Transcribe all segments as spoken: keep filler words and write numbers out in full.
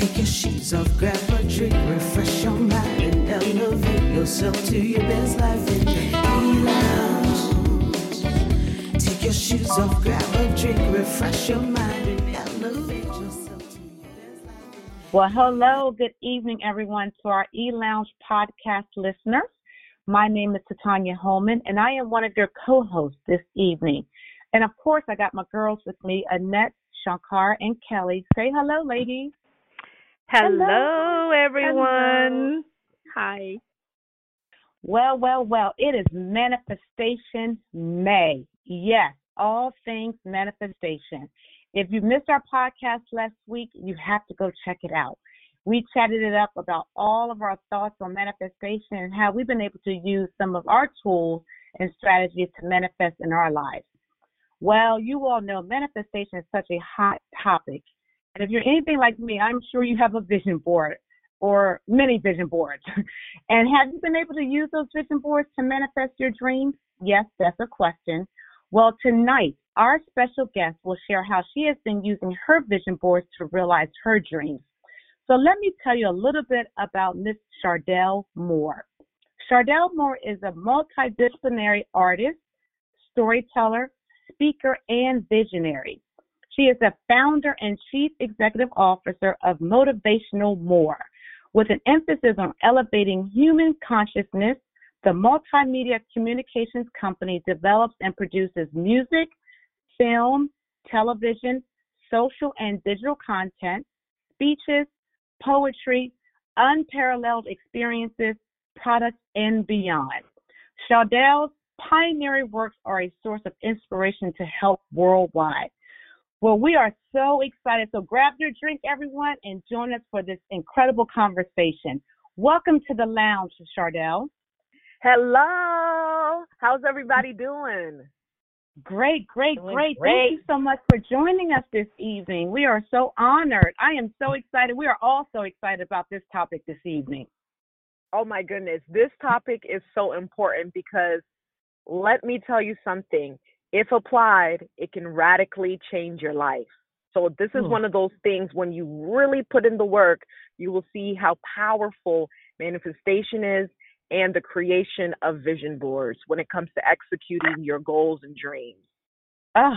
Take your shoes off, grab a drink, refresh your mind, and elevate yourself to your best life in the E-Lounge. Take your shoes off, grab a drink, refresh your mind, and elevate yourself to your best life. Well, hello, good evening, everyone, to our E-Lounge podcast listeners. My name is Tanya Holman, and I am one of your co-hosts this evening. And of course, I got my girls with me, Annette, Shankar, and Kelly. Say hello, ladies. Hello, Hello. everyone. Hello. Hi. Well, well, well, it is Manifestation May. Yes, all things manifestation. If you missed our podcast last week, you have to go check it out. We chatted it up about all of our thoughts on manifestation and how we've been able to use some of our tools and strategies to manifest in our lives. Well, you all know manifestation is such a hot topic. And if you're anything like me, I'm sure you have a vision board or many vision boards. And have you been able to use those vision boards to manifest your dreams? Yes, that's a question. Well, tonight, our special guest will share how she has been using her vision boards to realize her dreams. So let me tell you a little bit about Miss Chardell Moore. Chardell Moore is a multidisciplinary artist, storyteller, speaker, and visionary. She is the founder and chief executive officer of Motivational More. With an emphasis on elevating human consciousness, the multimedia communications company develops and produces music, film, television, social and digital content, speeches, poetry, unparalleled experiences, products, and beyond. Chardell's pioneering works are a source of inspiration to help worldwide. Well, we are so excited. So grab your drink, everyone, and join us for this incredible conversation. Welcome to the lounge, Chardell. Hello. How's everybody doing? Great, great, Doing great. great. Thank you so much for joining us this evening. We are so honored. I am so excited. We are all so excited about this topic this evening. Oh, my goodness. This topic is so important because let me tell you something. If applied, it can radically change your life. So this is Hmm. one of those things when you really put in the work, you will see how powerful manifestation is and the creation of vision boards when it comes to executing your goals and dreams. Oh,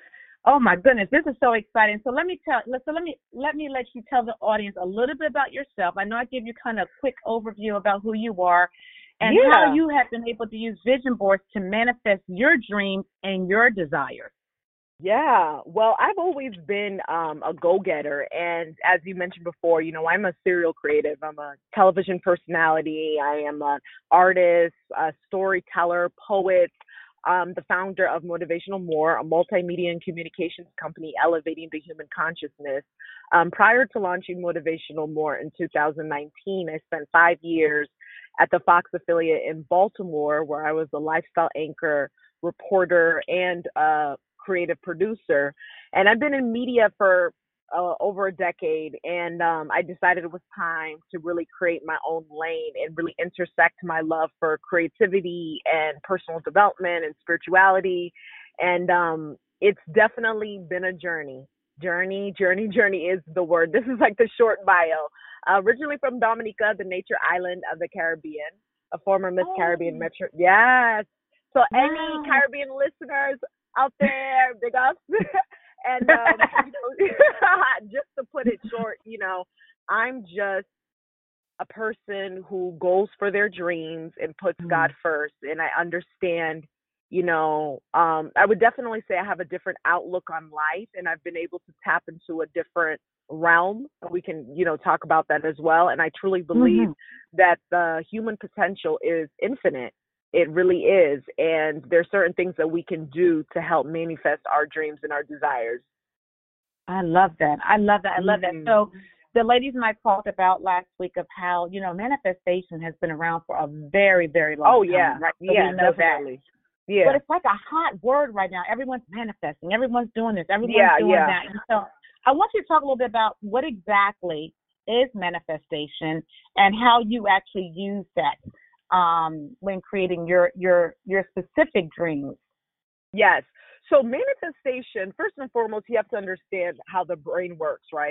oh my goodness, this is so exciting. So let me tell, so let me let me let you tell the audience a little bit about yourself. I know I give you kind of a quick overview about who you are and Yeah. how you have been able to use vision boards to manifest your dreams and your desires. Yeah, well, I've always been um, a go-getter. And as you mentioned before, you know, I'm a serial creative. I'm a television personality. I am an artist, a storyteller, poet, um, the founder of Motivational More, a multimedia and communications company elevating the human consciousness. Um, prior to launching Motivational More in two thousand nineteen, I spent five years at the Fox affiliate in Baltimore, where I was a lifestyle anchor, reporter, and uh, creative producer. And I've been in media for uh, over a decade. And um, I decided it was time to really create my own lane and really intersect my love for creativity and personal development and spirituality. And um, it's definitely been a journey. Journey, journey, journey is the word. This is like the short bio. Uh, originally from Dominica, the nature island of the Caribbean, a former Miss Oh. Caribbean Metro. Yes. So Wow. any Caribbean listeners out there, big ups. And um, you know, just to put it short, you know, I'm just a person who goes for their dreams and puts Mm. God first. And I understand, you know, um, I would definitely say I have a different outlook on life, and I've been able to tap into a different realm. We can, you know, talk about that as well. And I truly believe Mhm. that the human potential is infinite. It really is. And there's certain things that we can do to help manifest our dreams and our desires. I love that. I love that. I love Mhm. that. So the ladies and I talked about last week of how, you know, manifestation has been around for a very, very long Oh, time. yeah. Right? So Yeah, we know definitely. that. Yeah. But it's like a hot word right now. Everyone's manifesting. Everyone's doing this. Everyone's Yeah, doing yeah. that. And so I want you to talk a little bit about what exactly is manifestation and how you actually use that um, when creating your your your specific dreams. Yes. So manifestation, first and foremost, you have to understand how the brain works, right?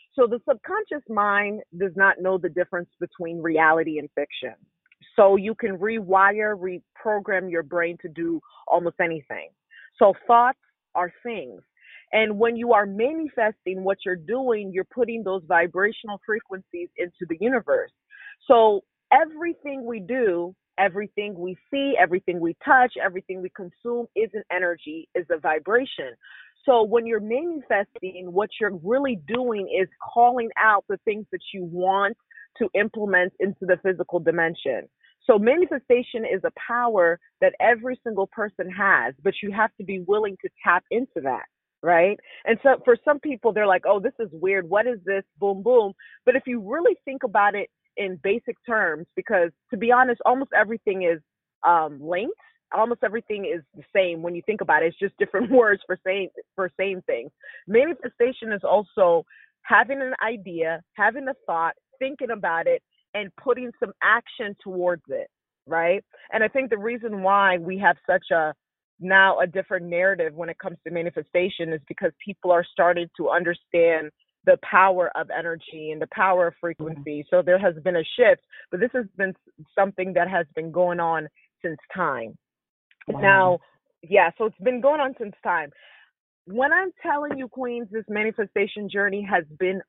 So the subconscious mind does not know the difference between reality and fiction. So you can rewire, reprogram your brain to do almost anything. So thoughts are things. And when you are manifesting what you're doing, you're putting those vibrational frequencies into the universe. So everything we do, everything we see, everything we touch, everything we consume is an energy, is a vibration. So when you're manifesting, what you're really doing is calling out the things that you want to implement into the physical dimension. So manifestation is a power that every single person has, but you have to be willing to tap into that, right? And so for some people, they're like, oh, this is weird. What is this? Boom, boom. But if you really think about it in basic terms, because to be honest, almost everything is um, linked. Almost everything is the same when you think about it. It's just different words for saying for saying things. Manifestation is also having an idea, having a thought, thinking about it, and putting some action towards it, right? And I think the reason why we have such a now a different narrative when it comes to manifestation is because people are starting to understand the power of energy and the power of frequency. So there has been a shift, but this has been something that has been going on since time. Wow. Now, yeah, so it's been going on since time. When I'm telling you, Queens, this manifestation journey has been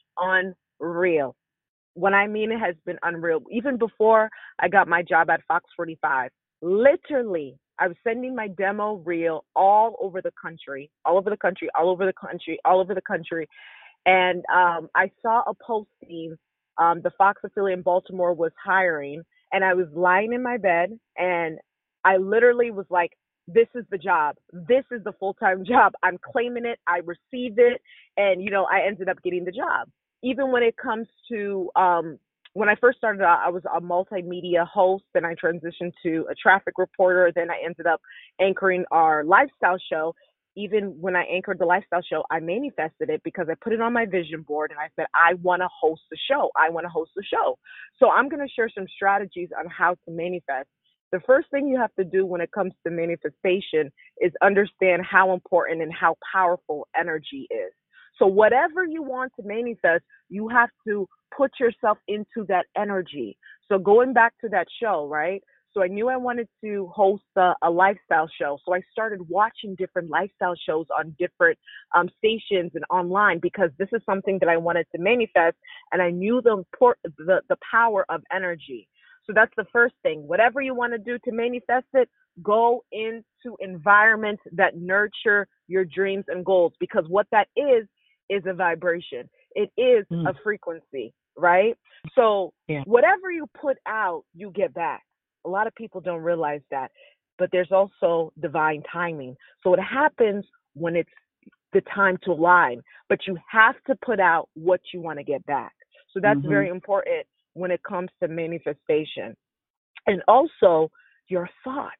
unreal. When I mean it has been unreal, even before I got my job at Fox forty-five, literally, I was sending my demo reel all over the country, all over the country, all over the country, all over the country. And um, I saw a posting, um, the Fox affiliate in Baltimore was hiring, and I was lying in my bed, and I literally was like, this is the job. This is the full-time job. I'm claiming it. I received it. And, you know, I ended up getting the job. Even when it comes to, um, when I first started out, I was a multimedia host, then I transitioned to a traffic reporter. Then I ended up anchoring our lifestyle show. Even when I anchored the lifestyle show, I manifested it because I put it on my vision board and I said, I want to host the show. I want to host the show. So I'm going to share some strategies on how to manifest. The first thing you have to do when it comes to manifestation is understand how important and how powerful energy is. So whatever you want to manifest, you have to put yourself into that energy. So going back to that show, right? So I knew I wanted to host a, a lifestyle show. So I started watching different lifestyle shows on different um, stations and online because this is something that I wanted to manifest. And I knew the, import, the, the power of energy. So that's the first thing. Whatever you want to do to manifest it, go into environments that nurture your dreams and goals, because what that is, is a vibration. It is mm. a frequency, right? So yeah. Whatever you put out, you get back. A lot of people don't realize that, but there's also divine timing. So it happens when it's the time to align, but you have to put out what you want to get back. So that's mm-hmm. very important when it comes to manifestation. And also your thoughts.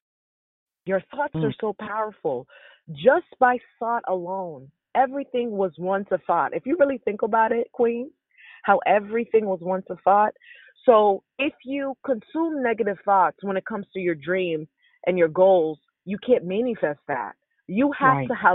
Your thoughts mm. are so powerful. Just by thought alone, everything was once a thought. If you really think about it, Queen, how everything was once a thought. So if you consume negative thoughts when it comes to your dreams and your goals, you can't manifest that. You have right. to have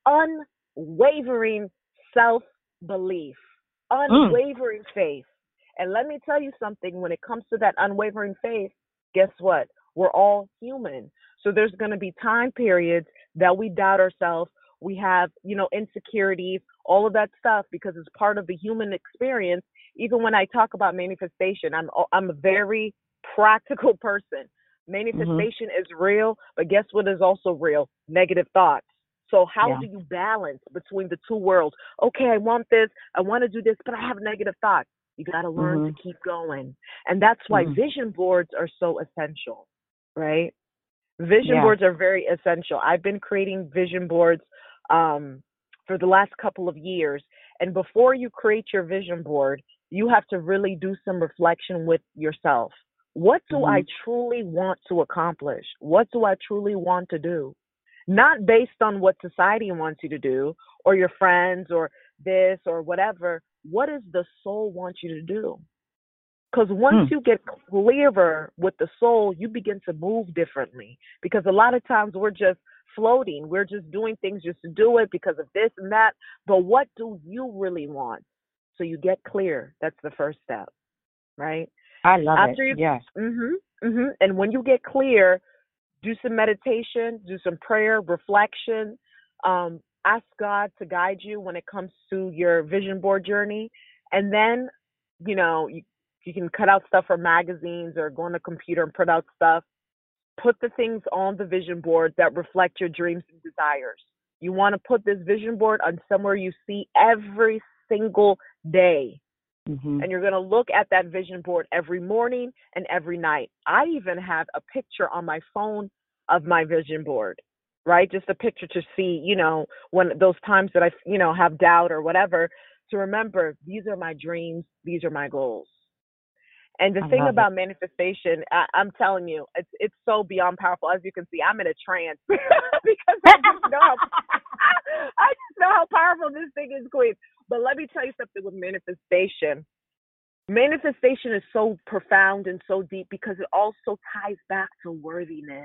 unwavering self-belief, unwavering mm. faith. And let me tell you something, when it comes to that unwavering faith, guess what? We're all human. So there's going to be time periods that we doubt ourselves. We have, you know, insecurities, all of that stuff, because it's part of the human experience. Even when I talk about manifestation, I'm I'm a very practical person. Manifestation mm-hmm. is real, but guess what is also real? Negative thoughts. So how yeah. do you balance between the two worlds? Okay, I want this, I want to do this, but I have negative thoughts. You got to learn mm-hmm. to keep going. And that's why mm-hmm. vision boards are so essential, right? Vision yeah. boards are very essential. I've been creating vision boards um, for the last couple of years. And before you create your vision board, you have to really do some reflection with yourself. What do mm-hmm. I truly want to accomplish? What do I truly want to do? Not based on what society wants you to do or your friends or this or whatever. What does the soul want you to do? Because once hmm. you get clearer with the soul, you begin to move differently. Because a lot of times we're just floating. We're just doing things just to do it because of this and that. But what do you really want? So you get clear. That's the first step, right? I love After it. you, Yes. mhm, mhm. And when you get clear, do some meditation, do some prayer, reflection. Um, ask God to guide you when it comes to your vision board journey, and then, you know, you you can cut out stuff from magazines or go on the computer and print out stuff. Put the things on the vision board that reflect your dreams and desires. You want to put this vision board on somewhere you see every single day. Mm-hmm. And you're going to look at that vision board every morning and every night. I even have a picture on my phone of my vision board, right? Just a picture to see, you know, when those times that I, you know, have doubt or whatever, to remember these are my dreams, these are my goals. And the I thing love about manifestation, I, I'm telling you, it's it's so beyond powerful. As you can see, I'm in a trance because I just know how I just know how powerful this thing is, Queen. But let me tell you something with manifestation. Manifestation is so profound and so deep because it also ties back to worthiness.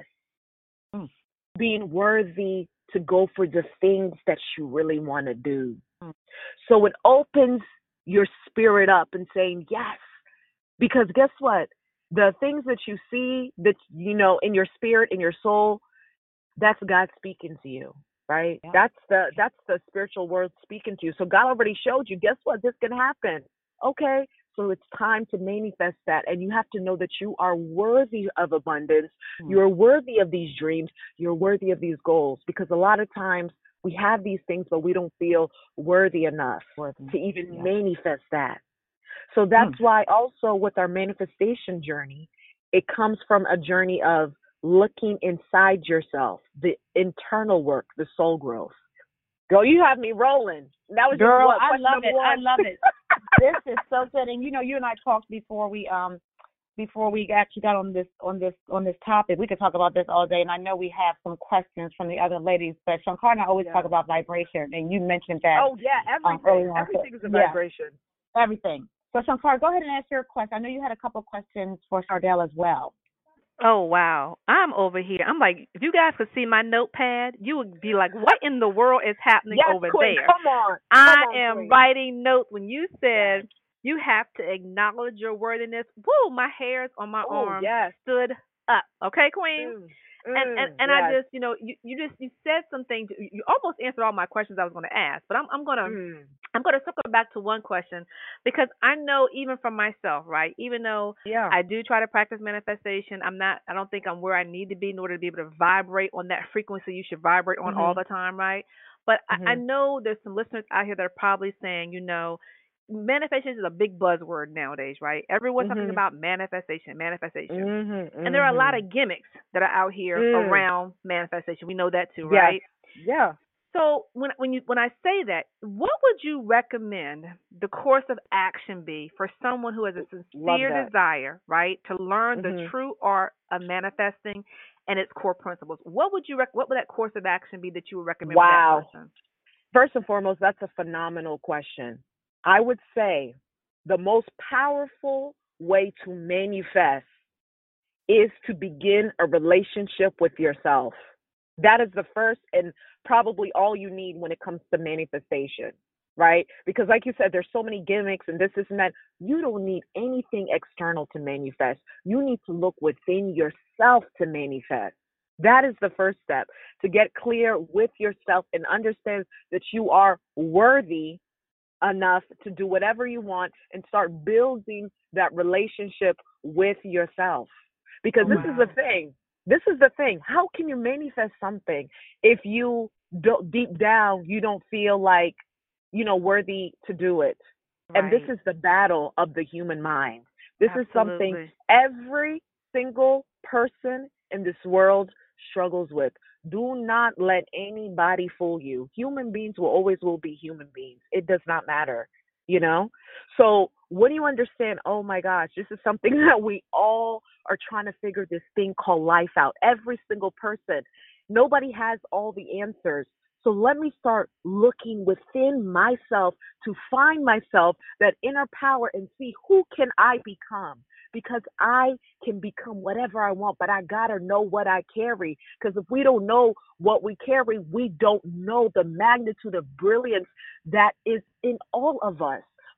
Mm. Being worthy to go for the things that you really want to do. Mm. So it opens your spirit up and saying, yes. Because guess what? The things that you see that, you know, in your spirit, in your soul, that's God speaking to you, right? Yeah. That's the that's the spiritual world speaking to you. So God already showed you, guess what? This can happen. Okay, so it's time to manifest that. And you have to know that you are worthy of abundance. Mm. You're worthy of these dreams. You're worthy of these goals. Because a lot of times we have these things, but we don't feel worthy enough Worthy. to even Yeah. manifest that. So that's Mm. why also with our manifestation journey, it comes from a journey of looking inside yourself, the internal work, the soul growth. Girl, you have me rolling. That was Girl, just what, I question love number it. one. I love it. This is so good. And you know, you and I talked before we um before we actually got on this on this on this topic. We could talk about this all day, and I know we have some questions from the other ladies, but Shankar and I always Yeah. talk about vibration, and you mentioned that. Oh yeah, um, everything. early on. Everything is a Yeah. vibration. Everything. So Shankar, go ahead and ask your question. I know you had a couple questions for Shardell as well. Oh wow. I'm over here. I'm like, if you guys could see my notepad, you would be like, what in the world is happening Yes, over Queen, there? come on. I Come on, am Queen. writing notes. When you said you have to acknowledge your worthiness, woo, my hairs on my Oh, arm yes. stood up. Okay, Queen? Mm, and and, mm, and I yes. just, you know, you, you just you said something. You almost answered all my questions I was going to ask, but I'm I'm gonna Mm, I'm gonna circle back to one question because I know even from myself, right? Even though yeah. I do try to practice manifestation, I'm not. I don't think I'm where I need to be in order to be able to vibrate on that frequency you should vibrate on all Mhm. the time, right? But I, I Mhm. know there's some listeners out here that are probably saying, you know, manifestation is a big buzzword nowadays, right? Everyone's talking Mhm. about manifestation, manifestation. Mhm. And there are a lot Mhm. of gimmicks that are out here Mm. around manifestation. We know that too, Yes. right? Yeah. So when when you when I say that, what would you recommend the course of action be for someone who has a Love sincere that. desire, right, to learn the Mhm. true art of manifesting and its core principles? What would you rec- what would that course of action be that you would recommend for that Wow. person? First and foremost, that's a phenomenal question. I would say the most powerful way to manifest is to begin a relationship with yourself. That is the first and probably all you need when it comes to manifestation, right? Because, like you said, there's so many gimmicks and this, this, and that. You don't need anything external to manifest. You need to look within yourself to manifest. That is the first step, to get clear with yourself and understand that you are worthy enough to do whatever you want and start building that relationship with yourself. Because Oh, this wow. is the thing. This is the thing. How can you manifest something if you don't, deep down, you don't feel like, you know, worthy to do it? Right. And this is the battle of the human mind. This Absolutely. is something every single person in this world struggles with. Do not let anybody fool you. Human beings will always will be human beings. It does not matter, you know? So when you understand, oh my gosh, this is something that we all are trying to figure this thing called life out. Every single person. Nobody has all the answers. So let me start looking within myself to find myself, that inner power, and see who can I become. Because I can become whatever I want, but I got to know what I carry. Because if we don't know what we carry, we don't know the magnitude of brilliance that is in all of us.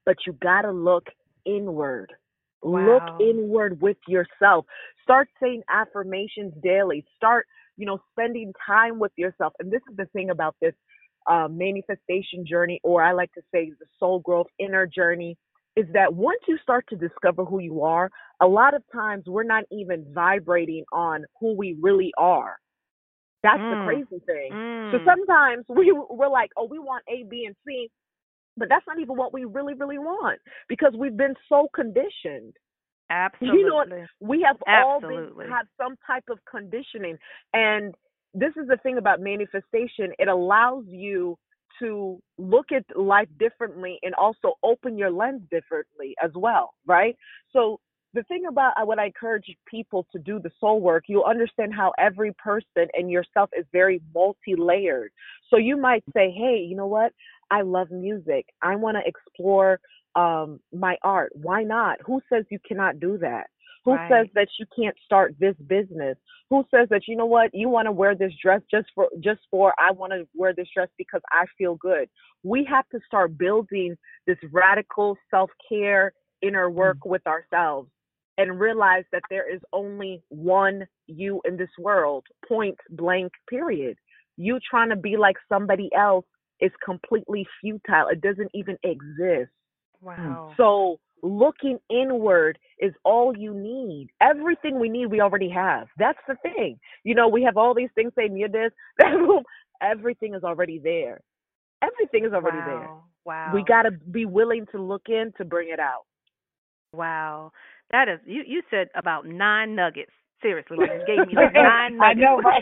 but you got to look inward. Look Wow. inward with yourself. Start saying affirmations daily. Start, you know, spending time with yourself. And this is the thing about this uh, manifestation journey, or I like to say the soul growth inner journey, is that once you start to discover who you are, a lot of times we're not even vibrating on who we really are. That's the Mm. crazy thing. So Mm. sometimes we, we're like, oh, we want A, B, and C, but that's not even what we really, really want because we've been so conditioned. You know what? Absolutely. We have all been Absolutely. have some type of conditioning. And this is the thing about manifestation. It allows you to look at life differently and also open your lens differently as well, right? So the thing about uh, what I encourage people to do the soul work, you'll understand how every person and yourself is very multi-layered. So you might say, hey, you know what? I love music. I want to explore um, my art. Why not? Who says you cannot do that? Who Right. says that you can't start this business? Who says that, you know what, you want to wear this dress just for, just for, I want to wear this dress because I feel good. We have to start building this radical self-care inner work with ourselves and realize that there is only one you in this world, point blank, period. You trying to be like somebody else is completely futile. It doesn't even exist. Wow. So looking inward is all you need. Everything we need, we already have. That's the thing. You know, we have all these things saying you're this, everything is already there. Everything is already there. Wow. Wow. We got to be willing to look in to bring it out. Wow. That is you you said about nine nuggets. Seriously, like you gave me like nine nuggets. I know, right?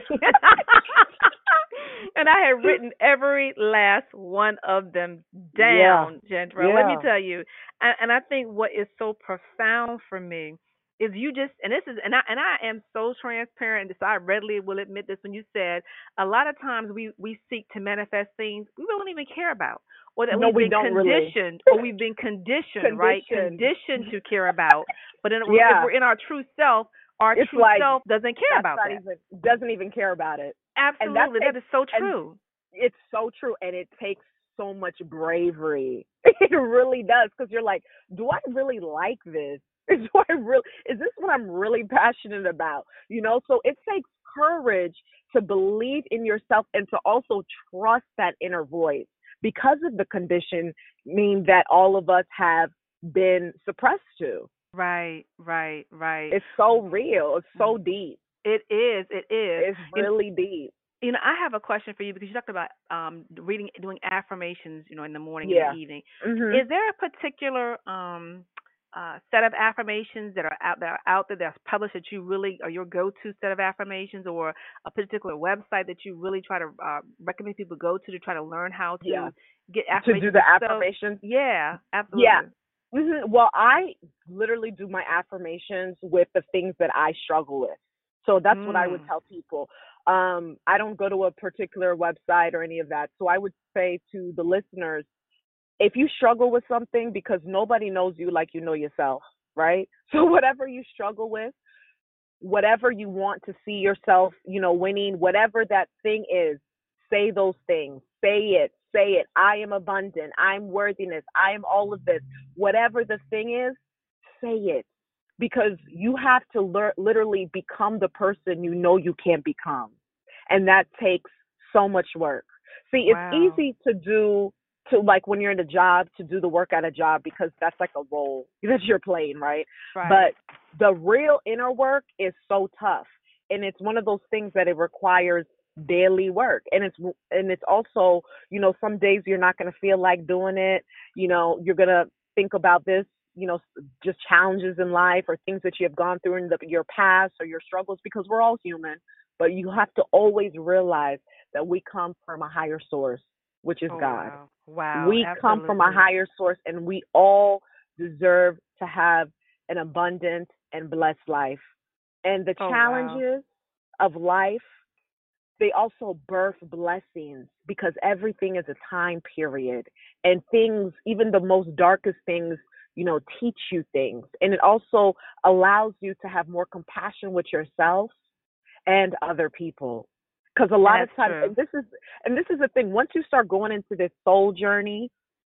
And I had written every last one of them down, Yeah. Gendra. Let me Yeah. tell you. And, and I think what is so profound for me is you just and this is and I and I am so transparent, so I readily will admit this when you said a lot of times we, we seek to manifest things we really don't even care about. Or that No, we've we been don't really. conditioned or we've been conditioned, right? Conditioned. Conditioned to care about. But in, Yeah. if we're in our true self, our It's true like, self doesn't care That's about not that. even, doesn't even care about it. And that's, Absolutely. That is so and true. it's so true, and it takes so much bravery. It really does, because you're like, do I really like this? Do I really? Is this what I'm really passionate about? You know, so it takes courage to believe in yourself and to also trust that inner voice because of the conditioning that all of us have been suppressed to. Right, right, right. It's so real. It's so deep. It is. It is. It's You- really deep. You know, I have a question for you because you talked about um reading, doing affirmations, you know, in the morning Yeah. and the evening. Mhm. Is there a particular um uh set of affirmations that are out that are out there that's published that you really are your go-to set of affirmations, or a particular website that you really try to uh, recommend people go to to try to learn how to Yeah. get To affirmations? do the So- affirmations. yeah, absolutely. Yeah. hmm Well, I literally do my affirmations with the things that I struggle with. So that's what I would Mm. tell people. Um, I don't go to a particular website or any of that. So I would say to the listeners, if you struggle with something, because nobody knows you like you know yourself, right? So whatever you struggle with, whatever you want to see yourself, you know, winning, whatever that thing is, say those things. Say it. Say it. I am abundant. I'm worthiness. I am all of this. Whatever the thing is, say it. Because you have to lear- literally become the person you know you can't become. And that takes so much work. See, it's Wow. easy to do, to like when you're in a job, to do the work at a job because that's like a role that you're playing, right? Right. But the real inner work is so tough. And it's one of those things that it requires daily work. And it's, and it's also, you know, some days you're not going to feel like doing it. You know, you're going to think about this, you know, just challenges in life or things that you have gone through in the, your past or your struggles, because we're all human. But you have to always realize that we come from a higher source, which is Oh, God. Wow. Wow. We come from a absolutely. higher source, and we all deserve to have an abundant and blessed life. And the Oh, wow. challenges of life, they also birth blessings, because everything is a time period, and things, even the most darkest things, you know, teach you things. And it also allows you to have more compassion with yourself and other people. Because a lot That's of times, true. and this is and this is the thing, once you start going into this soul journey,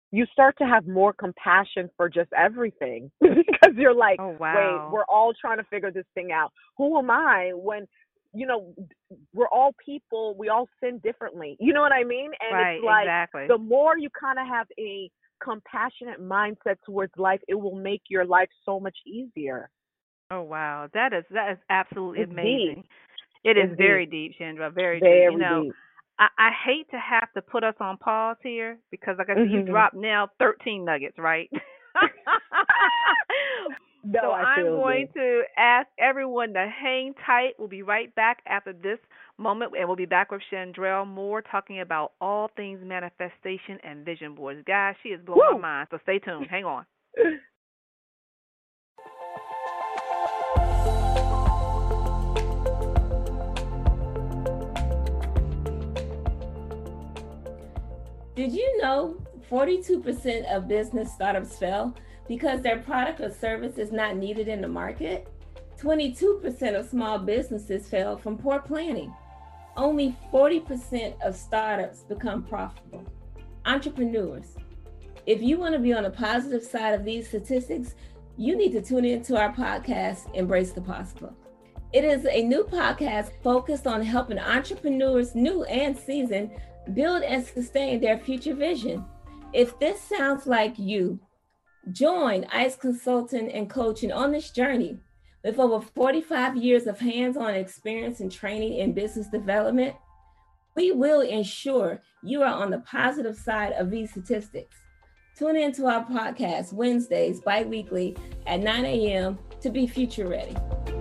you start to have more compassion for just everything because you're like, Oh, wait, wow. we're all trying to figure this thing out. Who am I when, you know, we're all people, we all sin differently. You know what I mean? And Right, it's like, exactly. the more you kind of have a compassionate mindset towards life, it will make your life so much easier. Oh, wow. That is that is absolutely It's amazing. deep. It is It's very deep. deep, Chandra, very deep. You Very know, deep. I, I hate to have to put us on pause here because, like I said, you Hmm. dropped now thirteen nuggets, right? No, So I I'm feel going you. to ask everyone to hang tight. We'll be right back after this moment, and we'll be back with Chandrell Moore talking about all things manifestation and vision boards. Guys, she is blowing my Woo! mind, so stay tuned. Hang on. Did you know forty-two percent of business startups fail because their product or service is not needed in the market? twenty-two percent of small businesses fail from poor planning. Only forty percent of startups become profitable. Entrepreneurs, if you want to be on the positive side of these statistics, you need to tune into our podcast, Embrace the Possible. It is a new podcast focused on helping entrepreneurs, new and seasoned, build and sustain their future vision. If this sounds like you, join ICE Consulting and Coaching on this journey. With over forty-five years of hands-on experience and training in business development, we will ensure you are on the positive side of these statistics. Tune into our podcast Wednesdays bi-weekly at nine a.m. to be future ready.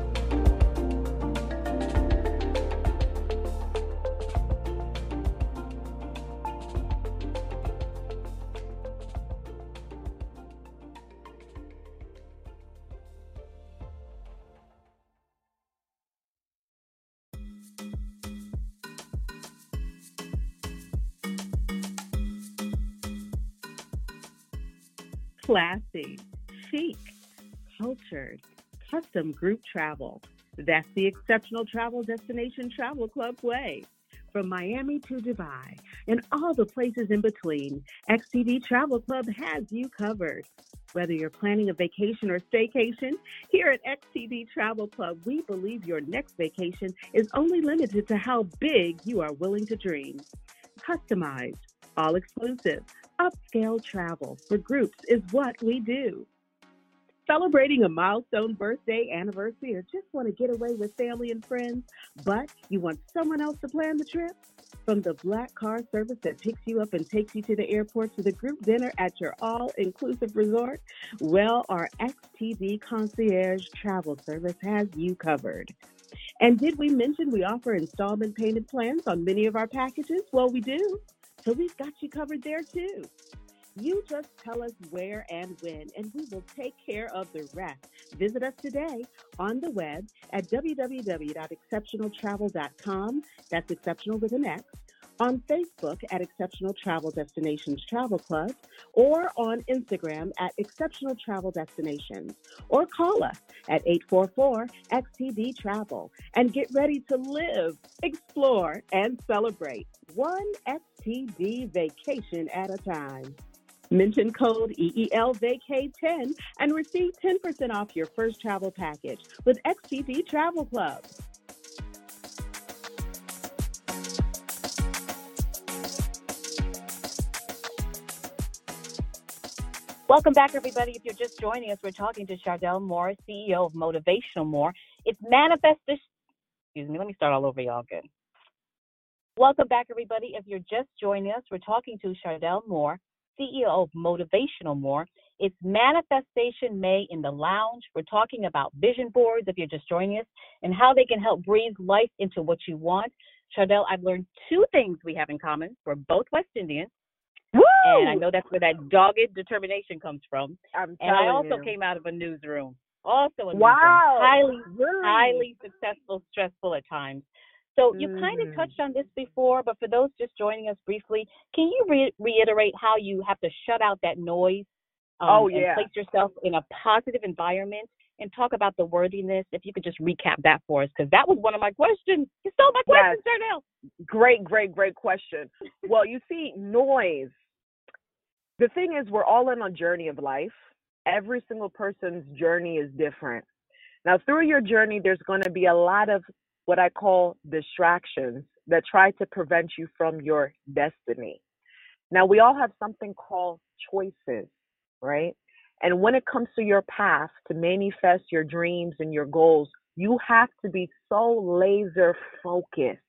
Classy, chic, cultured, custom group travel. That's the Exceptional Travel Destination Travel Club way. From Miami to Dubai and all the places in between, X T D Travel Club has you covered. Whether you're planning a vacation or staycation, here at X T D Travel Club, we believe your next vacation is only limited to how big you are willing to dream. Customized, all exclusive, upscale travel for groups is what we do. Celebrating a milestone birthday, anniversary, or just want to get away with family and friends, but you want someone else to plan the trip? From the black car service that picks you up and takes you to the airport to the group dinner at your all-inclusive resort, well, our X T D Concierge Travel Service has you covered. And did we mention we offer installment payment plans on many of our packages? Well, we do. So we've got you covered there too. You just tell us where and when, and we will take care of the rest. Visit us today on the web at w w w dot exceptional travel dot com. That's exceptional with an X. On Facebook at Exceptional Travel Destinations Travel Club, or on Instagram at Exceptional Travel Destinations, or call us at eight four four X T D Travel and get ready to live, explore, and celebrate one X T D vacation at a time. Mention code E E L V A C A ten and receive ten percent off your first travel package with X T D Travel Club. Welcome back, everybody. If you're just joining us, we're talking to Chardell Moore, C E O of Motivational More. It's manifestation. Excuse me. Let me start all over, y'all. Good. Welcome back, everybody. If you're just joining us, we're talking to Chardell Moore, C E O of Motivational More. It's Manifestation May in the Lounge. We're talking about vision boards, if you're just joining us, and how they can help breathe life into what you want. Chardell, I've learned two things we have in common. We're both West Indians. Woo! And I know that's where that dogged determination comes from. I'm and I telling also you. came out of a newsroom. Also a Wow. newsroom. Highly, Really? highly successful, stressful at times. So you Mhm. kind of touched on this before, but for those just joining us briefly, can you re- reiterate how you have to shut out that noise um, Oh, yeah. and place yourself in a positive environment and talk about the worthiness? If you could just recap that for us, because that was one of my questions. You stole my Yes. question, Chardell. Great, great, great question. Well, you see, noise. The thing is, we're all in a journey of life. Every single person's journey is different. Now, through your journey, there's going to be a lot of what I call distractions that try to prevent you from your destiny. Now, we all have something called choices, right? And when it comes to your path to manifest your dreams and your goals, you have to be so laser focused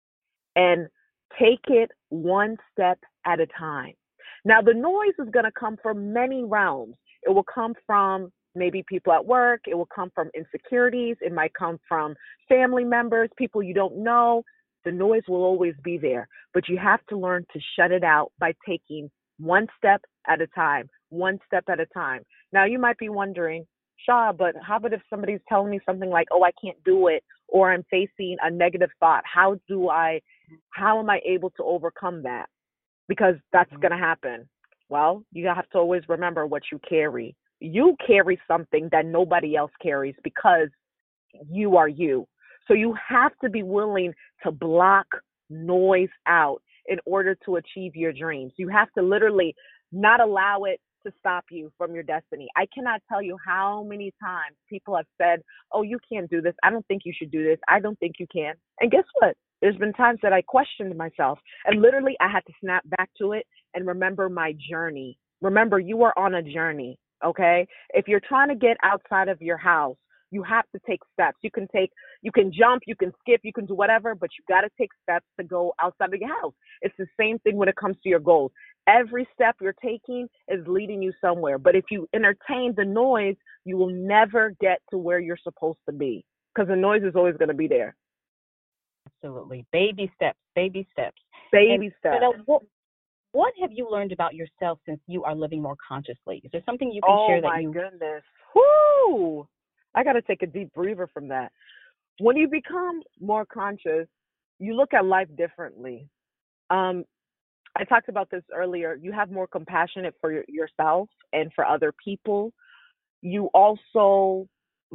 and take it one step at a time. Now, the noise is going to come from many realms. It will come from maybe people at work. It will come from insecurities. It might come from family members, people you don't know. The noise will always be there, but you have to learn to shut it out by taking one step at a time, one step at a time. Now, you might be wondering, Shaw, but how about if somebody's telling me something like, oh, I can't do it, or I'm facing a negative thought? How do I, how am I able to overcome that? Because that's going to happen. Well, you have to always remember what you carry. You carry something that nobody else carries because you are you. So you have to be willing to block noise out in order to achieve your dreams. You have to literally not allow it to stop you from your destiny. I cannot tell you how many times people have said, oh, you can't do this. I don't think you should do this. I don't think you can. And guess what? There's been times that I questioned myself, and literally I had to snap back to it and remember my journey. Remember, you are on a journey, okay? If you're trying to get outside of your house, you have to take steps. You can take, you can jump, you can skip, you can do whatever, but you got to take steps to go outside of your house. It's the same thing when it comes to your goals. Every step you're taking is leading you somewhere. But if you entertain the noise, you will never get to where you're supposed to be, because the noise is always going to be there. Absolutely. Baby steps, baby steps. Baby and, steps. You know, what, what have you learned about yourself since you are living more consciously? Is there something you can oh share that my you... goodness. Whoo! I got to take a deep breather from that. When you become more conscious, you look at life differently. Um, I talked about this earlier. You have more compassion for your, yourself and for other people. You also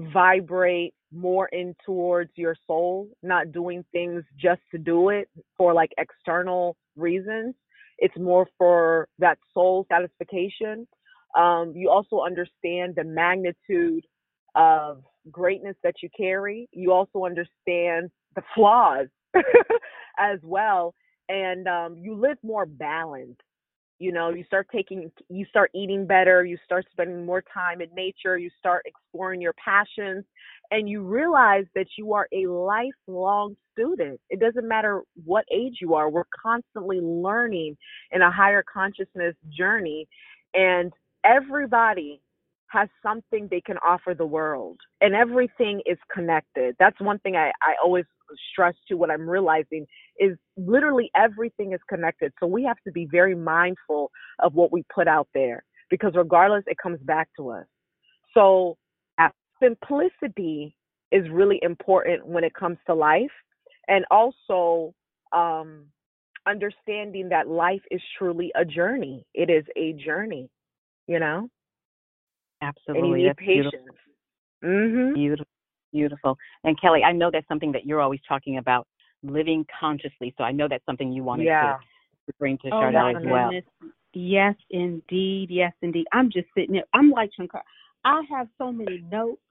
vibrate more in towards your soul, not doing things just to do it for like external reasons. It's more for that soul satisfaction. Um, you also understand the magnitude of greatness that you carry. You also understand the flaws as well. And um, you live more balanced. You know, you start taking, you start eating better, you start spending more time in nature, you start exploring your passions, and you realize that you are a lifelong student. It doesn't matter what age you are. We're constantly learning in a higher consciousness journey, and everybody has something they can offer the world, and everything is connected. That's one thing I, I always stress to what I'm realizing is literally everything is connected. So we have to be very mindful of what we put out there, because regardless, it comes back to us. So simplicity is really important when it comes to life, and also um, understanding that life is truly a journey. It is a journey, you know? Absolutely. And you need That's patience. beautiful. Mm-hmm. Beautiful. Beautiful. And Kelly, I know that's something that you're always talking about, living consciously. So I know that's something you wanted Yeah. to, to bring to Oh Chardell my as well. goodness. Yes, indeed. Yes, indeed. I'm just sitting there. I'm like Shankar. I have so many notes,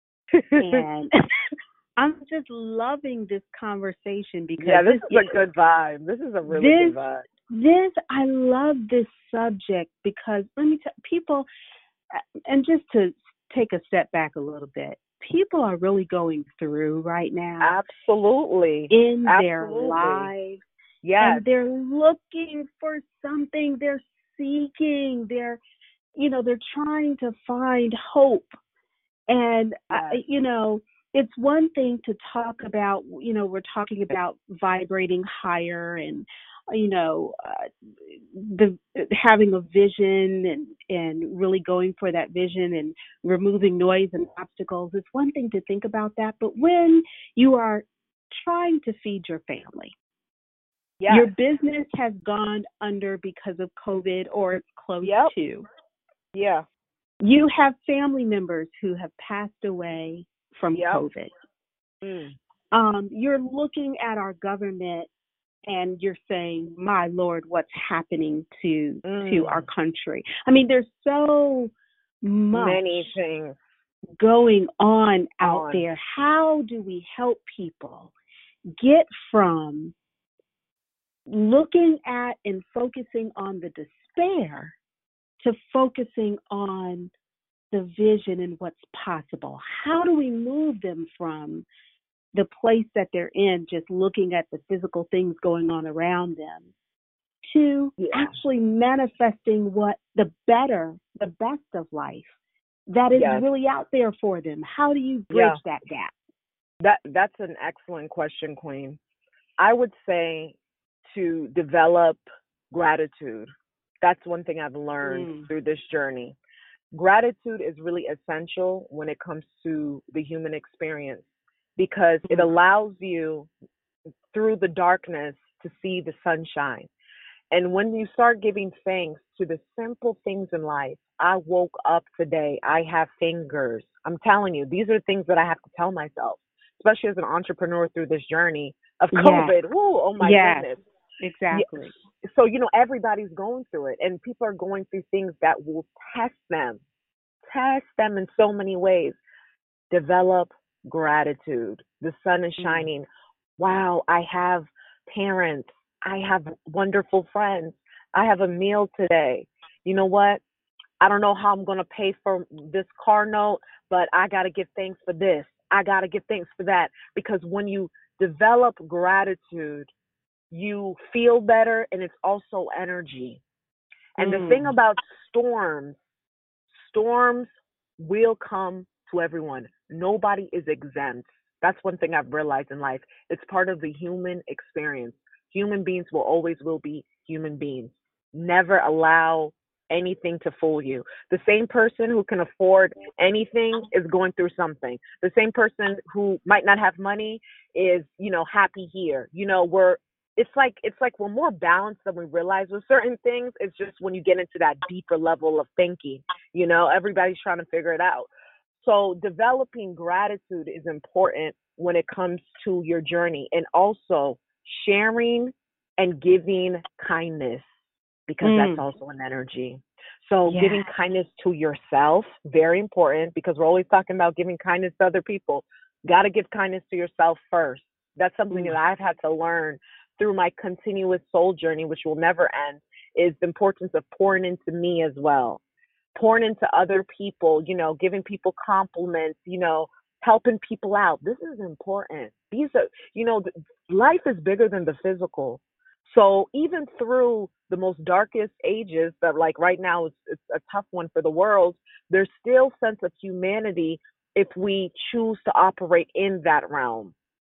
and I'm just loving this conversation because Yeah, this, this is a good vibe. This is a really this, good vibe. This, I love this subject because let me tell people, and just to take a step back a little bit, people are really going through right now. Absolutely. In Absolutely. their lives. Yes. And they're looking for something. They're seeking. They're, you know, they're trying to find hope. And, yes. uh, you know, it's one thing to talk about, you know, we're talking about vibrating higher and, you know, uh, the having a vision and, and really going for that vision and removing noise and obstacles. It's one thing to think about that. But when you are trying to feed your family, yes. your business has gone under because of COVID or it's close yep. to. Yeah. You have family members who have passed away from yep. COVID. Mm. Um, you're looking at our government and you're saying, my Lord, what's happening to Mm. to our country? I mean, there's so much Many things going on out on. there. How do we help people get from looking at and focusing on the despair to focusing on the vision and what's possible? How do we move them from the place that they're in, just looking at the physical things going on around them, to Yeah. actually manifesting what the better, the best of life that is Yes. really out there for them? How do you bridge Yeah. that gap? That that's an excellent question, Queen. I would say to develop gratitude. That's one thing I've learned Mm. through this journey. Gratitude is really essential when it comes to the human experience because it Mm. allows you through the darkness to see the sunshine. And when you start giving thanks to the simple things in life, I woke up today, I have fingers. I'm telling you, these are things that I have to tell myself, especially as an entrepreneur through this journey of Yes. COVID. Woo, oh my Yes. goodness. Exactly. So, you know, everybody's going through it, and people are going through things that will test them, test them in so many ways. Develop gratitude. The sun is Mm. shining. Wow, I have parents. I have wonderful friends. I have a meal today. You know what? I don't know how I'm going to pay for this car note, but I got to give thanks for this. I got to give thanks for that. Because when you develop gratitude, you feel better, and it's also energy. And the thing Mm. about storms, storms will come to everyone. Nobody is exempt. That's one thing I've realized in life. It's part of the human experience. Human beings will always will be human beings. Never allow anything to fool you. The same person who can afford anything is going through something. The same person who might not have money is, you know, happy here. You know, we're it's like it's like we're more balanced than we realize with certain things. It's just when you get into that deeper level of thinking, you know, everybody's trying to figure it out. So developing gratitude is important when it comes to your journey, and also sharing and giving kindness, because Mm. that's also an energy. So Yeah. giving kindness to yourself, very important, because we're always talking about giving kindness to other people. Got to give kindness to yourself first. That's something Mm. that I've had to learn through my continuous soul journey, which will never end, is the importance of pouring into me as well. Pouring into other people, you know, giving people compliments, you know, helping people out. This is important. These are, you know, th- life is bigger than the physical. So even through the most darkest ages, that like right now it's, it's a tough one for the world, there's still sense of humanity if we choose to operate in that realm.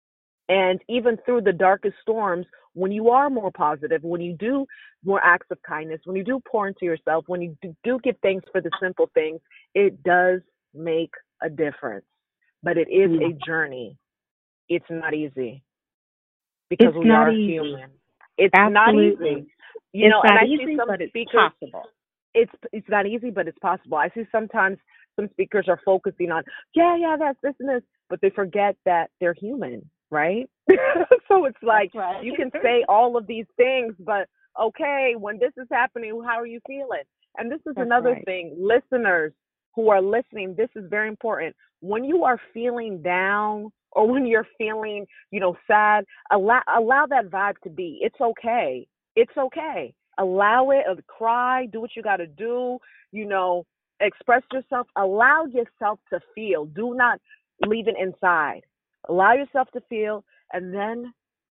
And even through the darkest storms, when you are more positive, when you do more acts of kindness, when you do pour into yourself, when you do, do give thanks for the simple things, it does make a difference. But it is Yeah. a journey. It's not easy because It's we not are easy. human. It's Absolutely. not easy. You It's know, not and I easy, see some but it's speakers, possible. it's it's not easy, but it's possible. I see sometimes some speakers are focusing on, yeah, yeah, that's this and this, but they forget that they're human, right? So it's like, That's right. you can say all of these things, but okay, when this is happening, how are you feeling? And this is That's another right. thing, listeners who are listening, this is very important. When you are feeling down or when you're feeling, you know, sad, allow allow that vibe to be. It's okay. It's okay. Allow it, uh, cry, do what you got to do, you know, express yourself. Allow yourself to feel. Do not leave it inside. Allow yourself to feel, and then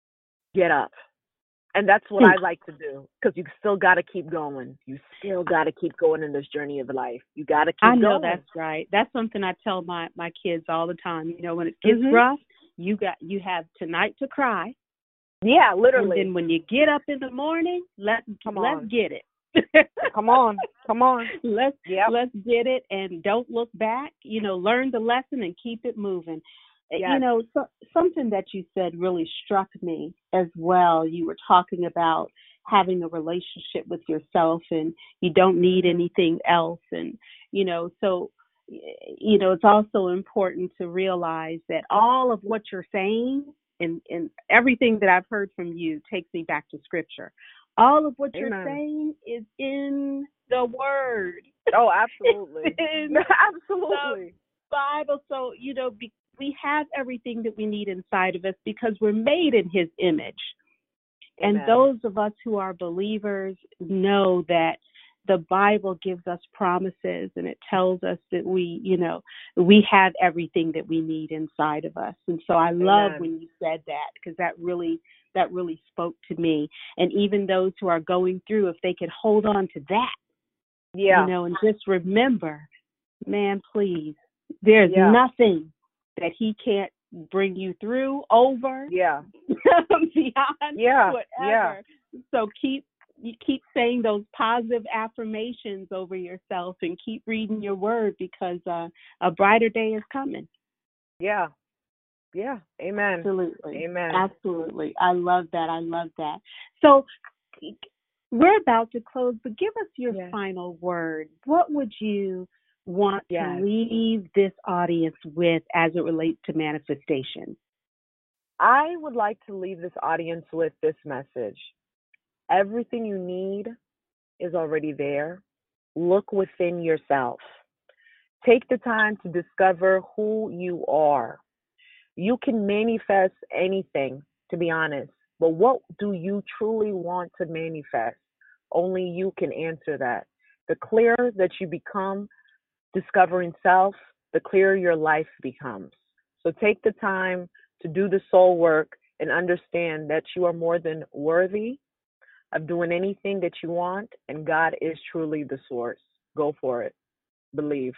get up. And that's what Hmm. I like to do, because you still got to keep going. You still got to keep going in this journey of life. You got to keep I know going. that's right. That's something I tell my, my kids all the time. You know, when it gets Mhm. rough, you got you have tonight to cry. Yeah, And literally. then when you get up in the morning, let's Come let's on. get it. Come on. Come on. Let's Yep. let's get it, and don't look back. You know, learn the lesson and keep it moving. Uh, You Yes. know, so, something that you said really struck me as well. You were talking about having a relationship with yourself, and you don't need anything else. And you know, so y- you know, it's also important to realize that all of what you're saying and, and everything that I've heard from you takes me back to scripture. All of what Amen. you're saying is in the word. Oh, absolutely. in absolutely. the Bible. So, you know, be, we have everything that we need inside of us because we're made in his image. Amen. And those of us who are believers know that the Bible gives us promises, and it tells us that we, you know, we have everything that we need inside of us. And so I love Amen. when you said that, because that really, that really spoke to me. And even those who are going through, if they could hold on to that, Yeah. you know, and just remember, man, please, there's Yeah. nothing that he can't bring you through, over, Yeah. beyond, Yeah. whatever. Yeah. So keep you keep saying those positive affirmations over yourself, and keep reading your word, because uh, a brighter day is coming. Yeah. Yeah. Amen. Absolutely. Amen. Absolutely. I love that. I love that. So we're about to close, but give us your Yes. final word. What would you want Yes. to leave this audience with as it relates to manifestation? I would like to leave this audience with this message. Everything you need is already there. Look within yourself. Take the time to discover who you are. You can manifest anything, to be honest, but what do you truly want to manifest? Only you can answer that. The clearer that you become discovering self, the clearer your life becomes. So take the time to do the soul work and understand that you are more than worthy of doing anything that you want, and God is truly the source. Go for it. Believe.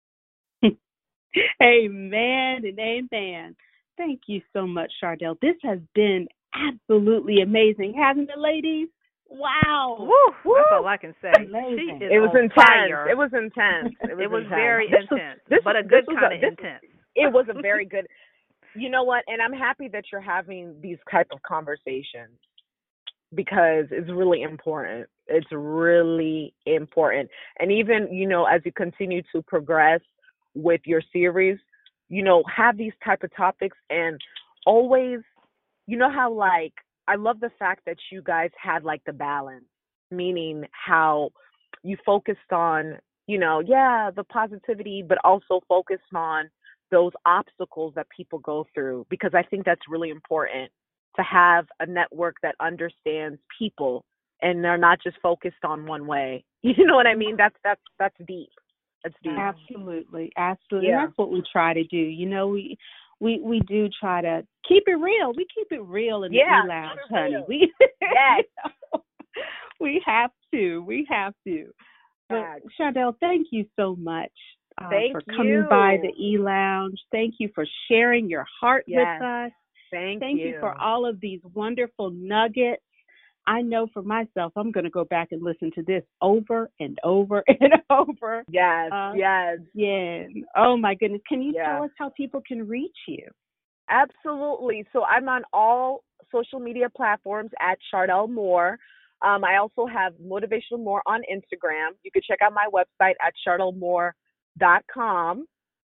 Amen and amen. Thank you so much, Chardell. This has been absolutely amazing, hasn't it, ladies? Wow. Woo, Woo. That's all I can say. Amazing. She is It was on intense. fire. It was intense. It was, It was intense. very This was- intense, this but was- a good this was kind a- of this- intense. It was a very good. You know what? And I'm happy that you're having these type of conversations, because it's really important. It's really important. And even, you know, as you continue to progress with your series, you know, have these type of topics, and always, you know how, like, I love the fact that you guys had like the balance, meaning how you focused on, you know, yeah, the positivity, but also focused on those obstacles that people go through, because I think that's really important, to have a network that understands people and they're not just focused on one way. You know what I mean? That's that's that's deep. That's deep. Absolutely, absolutely. Yeah. That's what we try to do. You know, we we we do try to keep it real. We keep it real in Yeah, the E-Lounge, keep it honey. real. We Yes. you know, we have to. We have to. But Facts. Chardell, thank you so much uh, Thank for coming you. by the E-Lounge. Thank you for sharing your heart Yes. with us. Thank, Thank you. for all of these wonderful nuggets. I know for myself, I'm going to go back and listen to this over and over and over. Yes, Uh, yes. Yeah. Oh, my goodness. Can you Yeah. tell us how people can reach you? Absolutely. So I'm on all social media platforms at Chardell Moore. Um, I also have Motivational Moore on Instagram. You can check out my website at chardell moore dot com.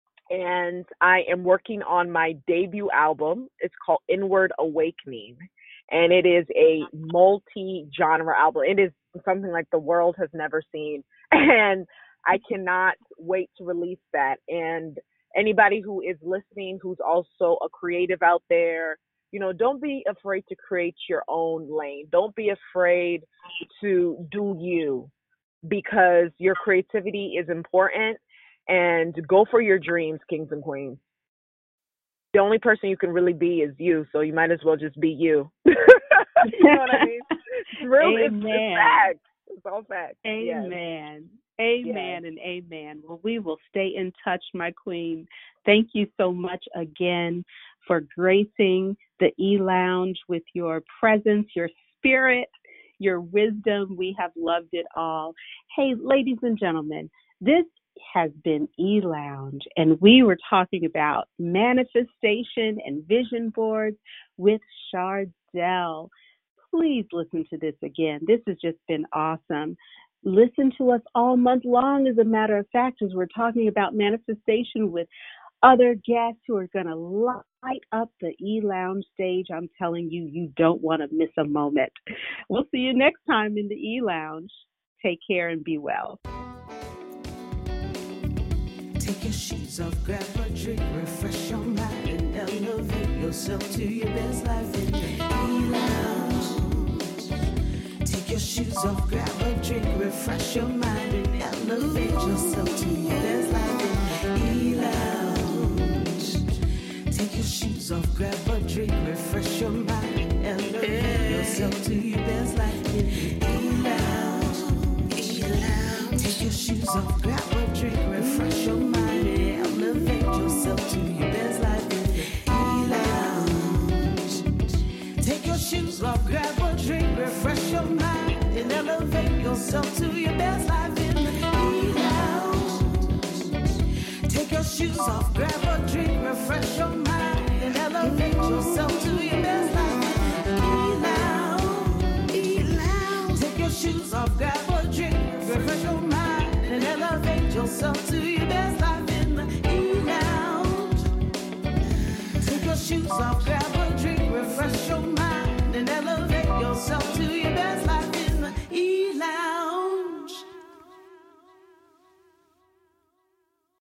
And I am working on my debut album. It's called Inward Awakening. And it is a multi-genre album. It is something like the world has never seen. And I cannot wait to release that. And anybody who is listening, who's also a creative out there, you know, don't be afraid to create your own lane. Don't be afraid to do you, because your creativity is important. And go for your dreams, kings and queens. The only person you can really be is you, so you might as well just be you. You know what I mean? It's real. It's, it's fact. It's all fact. Amen. Yes. Amen yes. and amen. Well, we will stay in touch, my queen. Thank you so much again for gracing the E-Lounge with your presence, your spirit, your wisdom. We have loved it all. Hey, ladies and gentlemen, this has been E-Lounge, and we were talking about manifestation and vision boards with Chardell. Please listen to this again. This has just been awesome. Listen to us all month long, as a matter of fact, as we're talking about manifestation with other guests who are going to light up the E-Lounge stage. I'm telling you, you don't want to miss a moment. We'll see you next time in the E-Lounge. Take care and be well. Take your shoes off, grab a drink, refresh your mind, and elevate yourself to your best life in the E-Lounge. Take your shoes off, grab a drink, refresh your mind, and elevate yourself to your best life in the E-Lounge. Take your shoes off, grab a drink, refresh your mind, and elevate yourself to your best life in the E-Lounge. E-Lounge. Take your shoes off, grab a drink, refresh your mind, and elevate yourself to your best life in the E-Lounge. Take your shoes off, grab a drink, refresh your mind, and elevate yourself to your best life in the E-Lounge. Take your shoes off, grab a drink, refresh your mind, and elevate yourself to your best life in the E-Lounge. E-Lounge. Take your shoes off, grab a drink, refresh your mind, and elevate yourself to your best life in the E-Lounge. Take your shoes off, grab